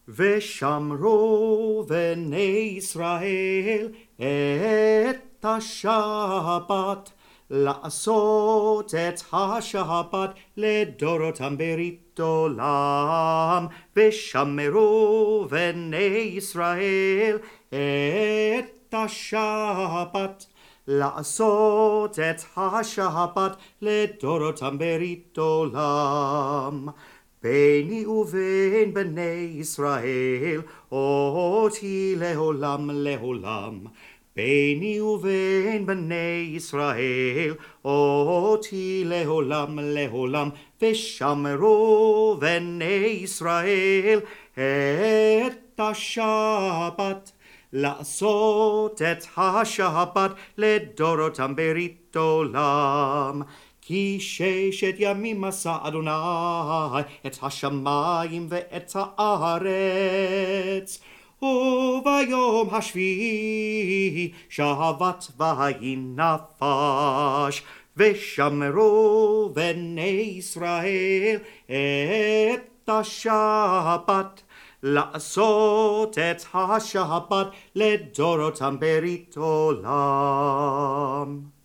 ושמרו בני ישראל את השבת, לעשות את השבת לדורותם ברית עולם. ושמרו בני ישראל את השבת, לעשות את השבת לדורותם ברית עולם. ביני ובין בני ישראל אותי לעולם לעולם. ביני ובין בני ישראל אותי לעולם לעולם. ושמרו בני ישראל את השבת, לעשות את השבת לדורותם ברית עולם. כי 6 ימים עשה אדוני את השמיים ואת הארץ, וביום השביעי שבת ויהי נפש. ושמרו בני ישראל את השבת, לעשות את השבת לדורותם ברית עולם.